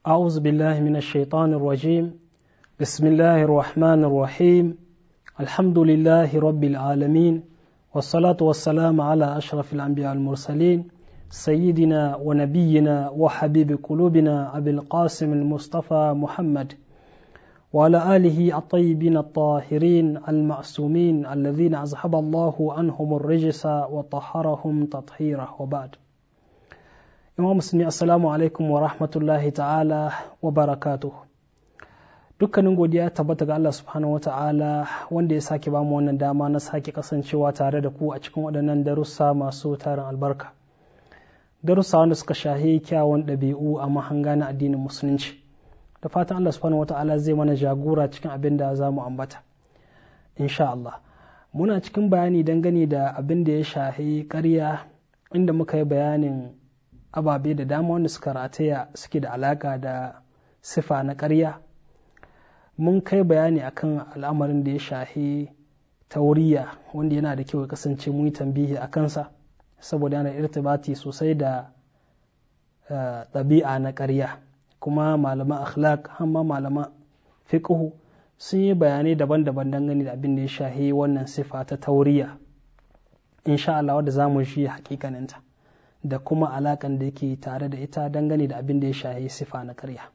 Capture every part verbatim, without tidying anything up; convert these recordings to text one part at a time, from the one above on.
أعوذ بالله من الشيطان الرجيم بسم الله الرحمن الرحيم الحمد لله رب العالمين والصلاة والسلام على أشرف الأنبياء المرسلين سيدنا ونبينا وحبيب قلوبنا أبي القاسم المصطفى محمد وعلى آله الطيبين الطاهرين المعصومين الذين أذهب الله عنهم الرجس وطهرهم تطهيرا وبعد. Imam Musulmi assalamu alaikum wa rahmatullahi ta'ala wa barakatuh. Dukkanin godiya tabbata ga Allah subhanahu wa ta'ala wanda ya sake ba mu wannan dama na sake kasancewa tare da ku a cikin waɗannan darussa masu tarin albarka. Darussa wanda suka shahi kyawun ɗabi'u a mahanga na addinin musulunci. Da fatan Allah subhanahu wa ta'ala zai mana jagora cikin abin da za mu ambata. Insha Allah. Muna cikin bayani dangane da abin da ya shahi ƙarya inda muka yi bayanin ababe da dama wanda suka rataya suke da alaka da sifa na ƙarya. Mun kai bayani akan al'amarin da ya shahi tauriya wanda yana da kyau ya kasance mu yi tambihi a kansa saboda yana irtibati sosai da ɗabi'a na ƙarya, kuma malaman akhlaq hamma malaman fiqhu sun yi bayanai daban-daban dangane da abin da ya shahi wannan sifa ta tauriya, insha Allah wadda za mu shi hakikaninta da kuma alakan da yake tare da ita dangane da abin da ya shahi sifa na ƙarya.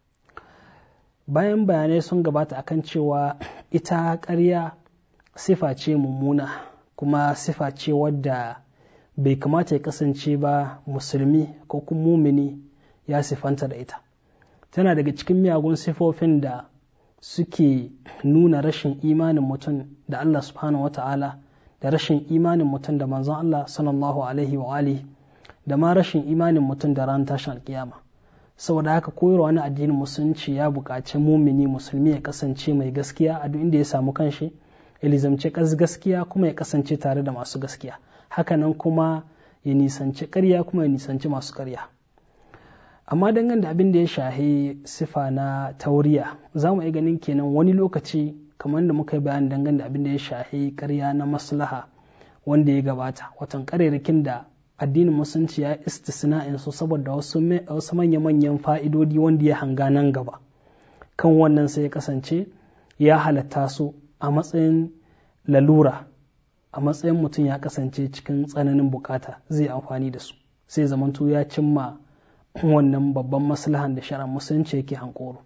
Bayan bayanai sun gabata akan cewa ita ƙarya sifa ce mummuna kuma sifa ce wadda bai kamata ya kasance ba musulmi ko kuma mumini ya sifanta da ita. Tana daga cikin miyagun sifofin da suke nuna rashin imanin mutum da Allah subhanahu wa ta'ala da rashin imanin mutum da manzon Allah sallallahu alaihi wa alihi da ma rashin imanin mutum da ran tashin alkiyama. Saboda haka koyarwa na addinin musulunci ya buƙaci mumini musulmi ya kasance mai gaskiya a duk inda ya samu kanshi, ya lizamci gaskiya kuma ya kasance tare da masu gaskiya, hakanan kuma ya nisanci ƙarya kuma ya nisanci masu ƙarya. Amma dangane da abin da ya shahi sifa na tauriya, za mu iya ganin kenan wani lokaci kamar da muka yi bayani dangane da abin da ya shahi ƙarya na maslaha wanda ya gabata, watan ƙarerakin da addinin musulunci ya istisna'in su saboda wasu manya-manyan fa'idodi wanda ya hanga nan gaba. Kan wannan sai ya kasance ya halatta su a matsayin lalura, a matsayin mutum ya kasance cikin tsananin bukata zai amfani da su, sai zamanto ya cimma wannan babban maslahan da shari'ar musulunci yake hankoro.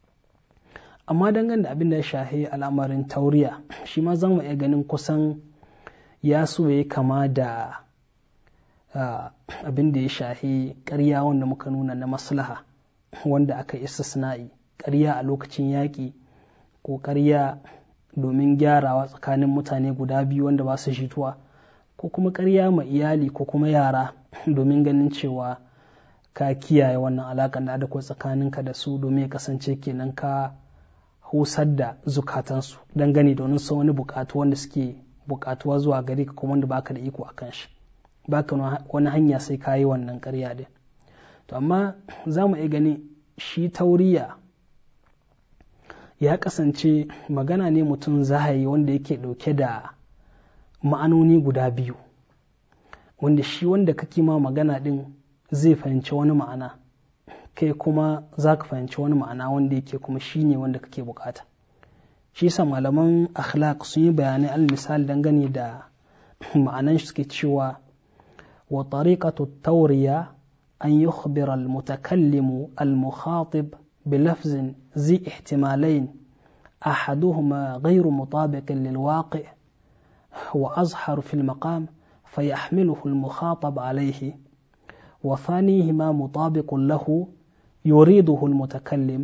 Amma dangane da abin da ya shahi al'amarin tauriya, shi ma zan iya ganin kusan ya so ya kama da Uh, abin da ya shahi ƙarya wanda muka nuna na maslaha wanda aka istisna'i, ƙarya a lokacin yaƙi ko ƙarya domin gyarawa tsakanin mutane guda biyu wanda ba su jituwa, ko kuma ƙarya ma iyali ko kuma yara domin ganin cewa ka kiyaye wannan alaƙar da da tsakaninka da su domin ya kasance kenan ka husar da zukatansu dangane da wani wani buƙatu wanda suke buƙatuwa zuwa gari ka kuma wanda baka da iko a kan shi. Baka wani hanya sai ka yi wannan ƙarya din. To amma za mu iya gani shi tauriya ya kasance magana ne mutum zahayi wanda yake ɗauke da ma'anoni guda biyu, wanda shi wanda kake ma magana din zai fahimci wani ma'ana, kai kuma za ka fahimci wani ma'ana wanda yake kuma shi ne wanda kake bukata. Shi sa malaman akhlaq sun yi bayanai al misali dangane da ma'anan shi suke cewa وطريقة التورية أن يخبر المتكلم المخاطب بلفظ ذي احتمالين أحدهما غير مطابق للواقع وأظهر في المقام فيحمله المخاطب عليه، وثانيهما مطابق له يريده المتكلم.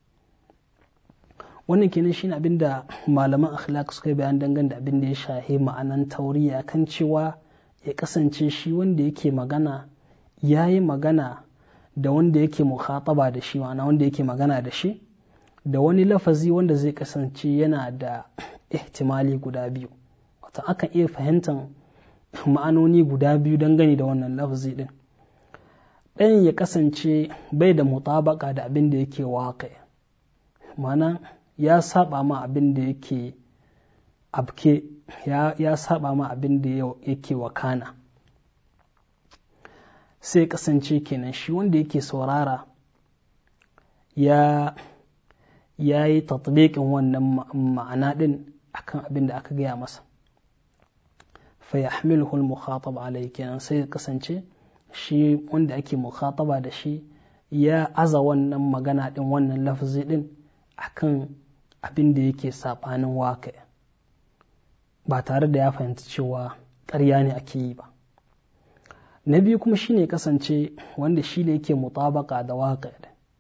wannan kenan shine abin da malaman akhlaq suka yi bayan dangane da abin da ya shahi ma'anan tauriya kan cewa ya kasance shi wanda yake magana ya yi magana da wanda yake mukhataba da shi, ma'ana wanda yake magana da shi da wani lafazi wanda zai kasance yana da ihtimali guda biyu, wata aka iya fahimtar ma'anoni guda biyu dangane da wannan lafazi din. Ɗayan ya kasance bai da mutabaka da abin da yake waƙe, ma'ana ya saba ma abin da yake abke, ya, ya saba ma abin da yake wakana. Sai kasance kenan shi wanda yake saurara ya ya yi tatbiqin wannan ma'ana din akan abin da aka gaya masa fa yahmiluhu al-mukhatab alayhi, kenan sai ya kasance shi wanda ake mukhataba da shi ya aza wannan magana din, wannan lafzi din akan abin da yake sabanin waƙi, ba tare da ya fahimci cewa ƙarya ne ake yi ba. Na biyu kuma shine kasance wanda shi ne yake mutabaka da waƙi,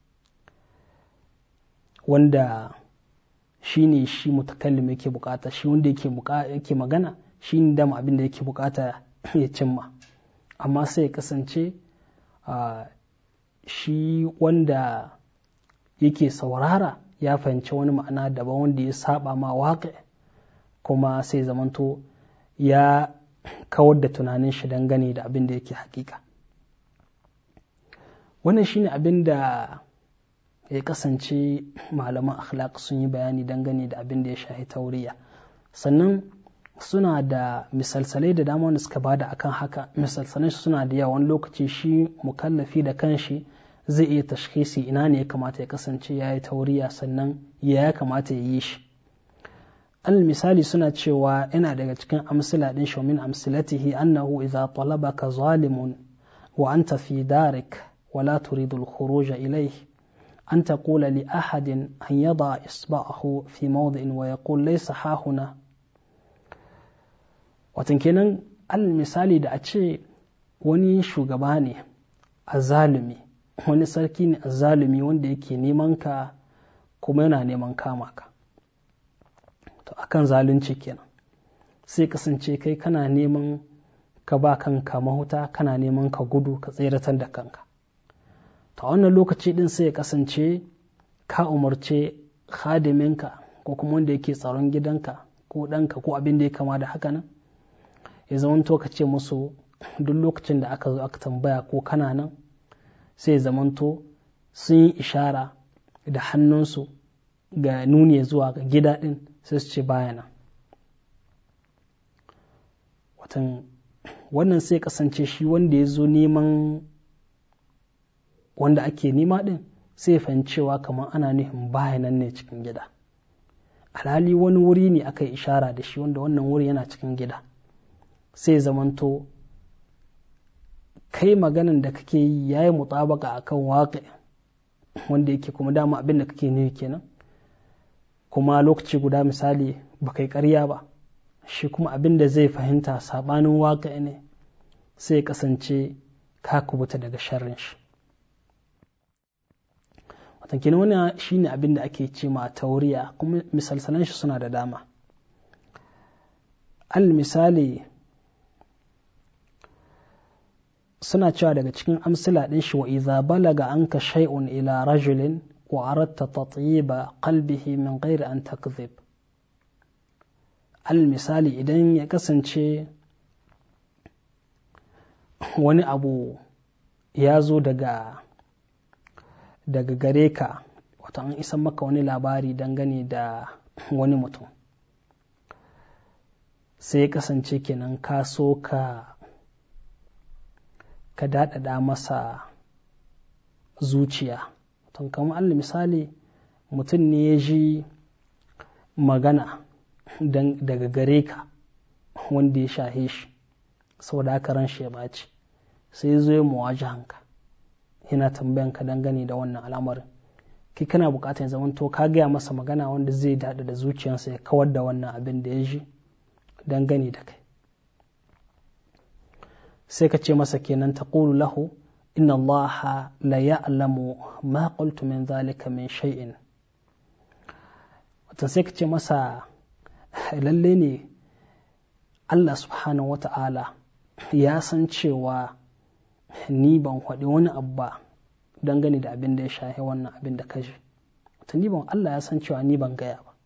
wanda shi ne shi mutakallim yake bukata, shi wanda yake magana shi ne dama abin da yake bukata ya cimma, amma sai ya kasance shi wanda yake saurara ya fahimci wani ma'ana daban wanda ya saba ma waƙi, kuma sai zamanto ya kawar da tunanin shi dangane da abin da yake hakika. Wannan shine abin da ya kasance malaman akhlaq sun yi bayani dangane da abin da ya shahi tauriya. Sannan suna da misalsalai da dama wanda suka bada akan haka. Misalsalai suna da yawa, wani lokaci shi mukallafi da kanshi zai iya tashkhisi ina ne ya kamata ya kasance ya yi tauriya, sannan ya ya kamata ya yi shi. Al misali suna cewa yana daga cikin amsila din shi, min amsilatihi annahu idza talabaka zalimun wa anta fi darik wa la turidu al-khuruj ilayhi an taqula li ahadin an yada isba'ahu fi mawdi'in wa yaqul laysa ha huna. Watan kenan al misali da a ce wani shugaba ne azzalumi, wani sarki ne azzalumi wanda yake neman ka kuma yana neman kama ka, to akan zalunci kenan sai kasance kai kana neman ka ba kanka mahuta, kana neman ka gudu ka tseratar da kanka. To wannan lokaci din sai ya kasance ka umarce khadiminka ko kuma wanda yake tsaron gidanka ko ɗanka ko abin da ya kama da haka nan, ya zamanto ka ce musu duk lokacin da aka zo aka tambaya ko kana nan, sai zamanto sun yi ishara da hannunsu ga nuni zuwa ga gida ɗin, sai su ce baya nan. Watan wannan sai kasance shi wanda ya zo neman wanda ake nema ɗin sai fahimcewa kamar ana nufin baya nan ne cikin gida, alhali wani wuri ne aka yi ishara da shi wanda wannan wuri yana cikin gida. Sai zamanto kai maganan da kake yi ya yi mutabaka a kan waƙi wanda yake kuma dama abin da kake nufi kenan, kuma lokaci guda misali ba kai ƙarya ba, shi kuma abin da zai fahimta saɓanin waƙi ne, sai kasance ka kubuta daga sharrin shi. Watan kenan wani shi ne abin da ake ce ma tauriya, kuma misalsalan shi suna da dama. Al misali suna cewa daga cikin amsila ɗin shi, wa idza balaga anka shay'un ila rajulin wa aradta tatyiba qalbihi min ghairi an takdhib. Al misali idan ya kasance wani abu ya zo daga daga gare ka, wato an isa maka wani labari dangane da wani mutum, sai ya kasance kenan ka so ka ka daɗaɗa masa zuciya. Tun kamar Allah misali mutum ne ya ji magana daga gare ka wanda ya shahe shi, saboda haka ran shi ya ɓaci, sai zo ya muwajahanka yana tambayanka dangane da wannan al'amarin. Kai kana bukatar zaman to ka gaya masa magana wanda zai daɗa da zuciyarsa ya kawar da wannan abin da ya ji dangane da kai. Sai ka ce masa kenan taqulu lahu inna Allah la ya'lamu ma qultu min dhalika min shay'in. Wato sai ka ce masa lalle ne Allah subhanahu wata'ala ya san cewa ni ban faɗi wani abu ba dangane da abin da ya shahi wannan abin da kaji. Wato ni ban Allah ya san cewa ni ban gaya ba.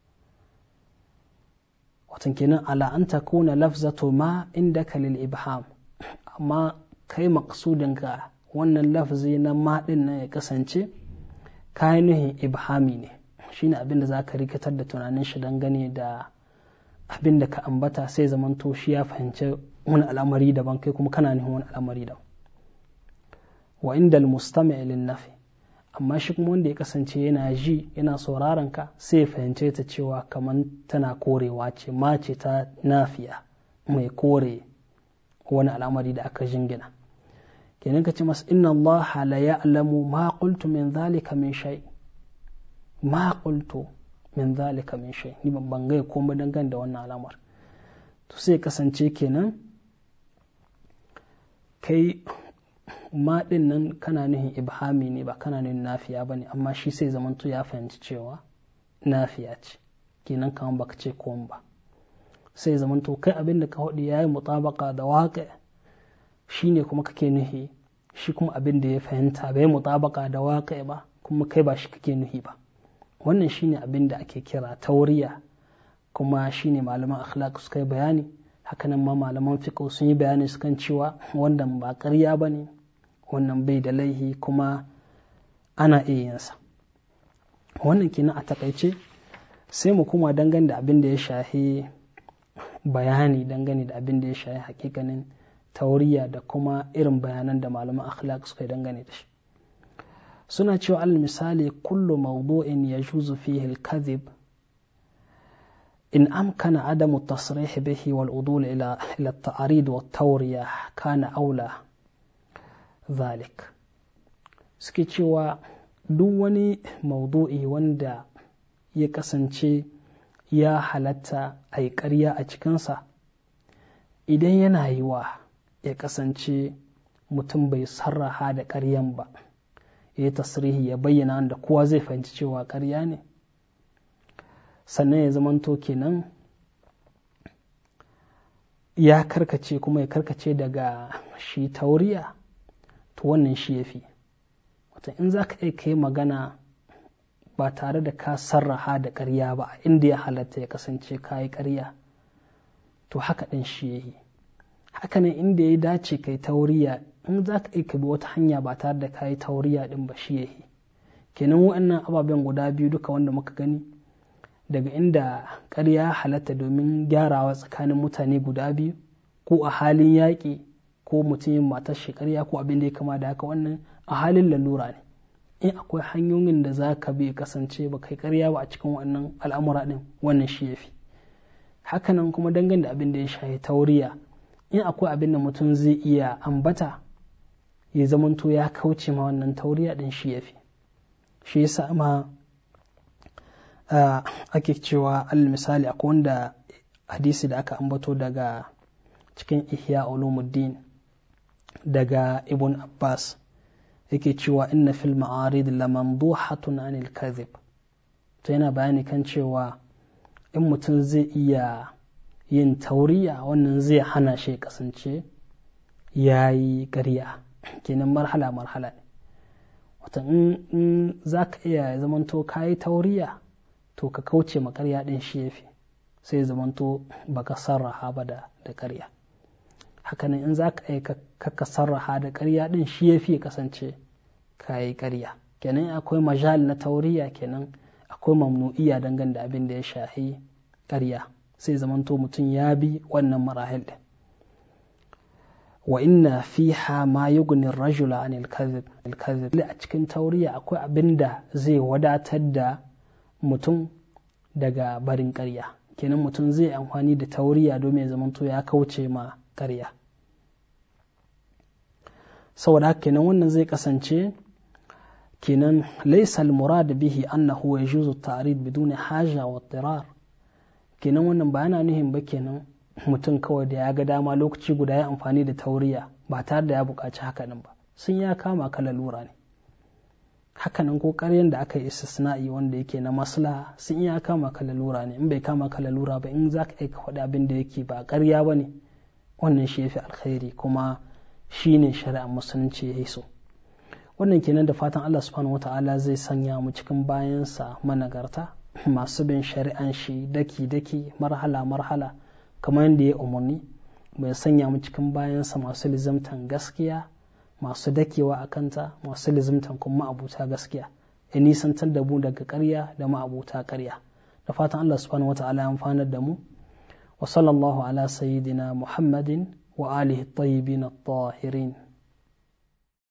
Wato kenan ala an takuna lafzatu ma indaka lil ibham, amma kai maksudinka wannan lafzi na maɗin nan ya kasance kayan nuhin ibhami ne, shine abin da za ka rikitar da tunanin shi dangane da abin da ka ambata, sai zamanto shi ya fahimci wani al'amari daban, kai kuma kana nuhin wani al'amari daban. Wa inda al-mustami' lin nafi, amma shi kuma wanda ya kasance yana ji yana sauraron ka sai ya fahimce ta cewa kamar tana korewa ce, ma ce ta nafiya mai kore wani al'amari da aka jingina. kenan ka ce masa inna Allah la ya'lamu ma qultu min dhalika min shay, ma qultu min dhalika min shay, ni ban ga komai dangane da wannan al'amar. to sai kasance kenan kai ma din nan kana nuhin ibhami ne ba kana nuhin nafiya bane, amma shi sai zamanto ya fahimci cewa nafiya ce, kenan kaman baka ce komai ba. sai zamanto kai abin da ka hudu yayi mutabaka da waƙi shine kuma kake nuhi, shi kuma abin da ya fahimta bai mutabaka da waƙi ba kuma kai ba shi kake nuhi ba. wannan shine abin da ake kira tauriya, kuma shine malaman akhlaq suka yi bayani. hakanan ma malaman fiqh sun yi bayani sukan cewa wannan ba ƙarya bane, wannan bai da laihi kuma ana iya yin sa. wannan kenan a takaice. sai mu kuma dangane da abin da ya shahi bayani dangane da abin da ya shahi hakikanin tauriya da kuma irin bayanan da malaman akhlaq suka yi dangane da shi. suna cewa al misali kullu mawdu'in yajuzu fihi al-kadhib in amkana adamu at-tasrih bihi wal udul ila ila at-ta'rid wa at-tawriya kana aula dhalik. suke cewa duk wani mawdu'i wanda ya kasance ya halatta a yi ƙarya a cikinsa, idan yana yiwa ya kasance mutum bai sarraha da ƙaryan ba, ya yi tasrihi ya bayyana da kowa zai fahimci cewa ƙarya ne, sannan ya zamanto kenan ya karkace kuma ya karkace daga shi tauriya, to wannan shi ya fi. wata in za ka yi magana ba tare da ka sarraha da ƙarya ba inda ya halatta ya kasance ka yi ƙarya, to haka ɗin shi ya yi. haka ne inda ya dace ka yi tauriya, in za ka aika bi wata hanya ba tare da ka yi tauriya ɗin ba shi ya yi. kenan waɗannan ababen guda biyu duka wanda muka gani, daga inda ƙarya halatta domin gyarawa tsakanin mutane guda biyu, ko a halin yaƙi, ko mutum yin matar shi ƙarya ko abin da ya kama da haka, wannan a halin lalura ne. in akwai hanyoyin da za ka bi kasance ba kai ƙarya ba a cikin wannan al'amura ɗin, wannan shi ya fi. hakanan kuma dangane da abin da ya shahi tauriya, in akwai abin da mutum zai iya ambata ya zamanto ya kauce ma wannan tauriya ɗin, shi ya fi. shi yasa ma ake cewa al misali akwai wanda hadisi da aka ambato daga cikin ihya ulumuddin daga ibn abbas yake cewa inna fil ma'arid la mamduhatun anil kadhib. to yana bayani kan cewa in mutum zai iya yin tauriya, wannan zai hana shi kasance yayi ƙarya. kenan marhala marhala ne. wata in za ka iya zamanto ka yi tauriya, to ka kauce ma ƙarya ɗin shi ya fi, sai zamanto baka sarraha ba da ƙarya. hakanan in za ka aika ka sarraha da ƙarya ɗin shi ya fi kasance ka yi ƙarya. kenan akwai majal na tauriya, kenan akwai mamnu'iya dangane da abin da ya shahi ƙarya, sai zamanto mutum ya bi wannan marahil ɗin. wa inna fiha ma yughni ar-rajula anil kadhib al-kadhib. a cikin tauriya akwai abin da zai wadatar da mutum daga barin ƙarya. kenan mutum zai amfani da tauriya domin ya zamanto ya kauce ma ƙarya. saboda haka kenan wannan zai kasance kenan laysa al-murad bihi annahu yajuzu at-ta'rid bidun haja wa idtirar. kenan wannan ba yana nuhin ba kenan mutum kawai da ya ga dama lokaci guda ya amfani da tauriya ba tare da ya buƙaci hakanan ba, sun ya kama ka lalura ne. hakanan ko ƙaryan da aka yi istisna'i wanda yake na maslaha, sun ya kama ka lalura ne. in bai kama ka lalura ba, in za ka aika faɗi abin da yake ba ƙarya ba ne, wannan shi ya fi alkhairi kuma shi ne shari'ar musulunci ya yi so. wannan kenan da fatan Allah subhanahu wata'ala zai sanya mu cikin bayansa managarta masu bin shari'an shi daki-daki, marhala-marhala, kamar yadda ya umarni. bai sanya mu cikin bayansa masu lizamtan gaskiya, masu dakewa a kanta, masu lizamtan kuma ma'abuta gaskiya, ya nisantar da mu daga ƙarya da ma'abuta ƙarya. da fatan Allah subhanahu wata'ala ya amfanar da mu. wa sallallahu ala sayyidina Muhammadin wa alihi at-tayyibin at-tahirin.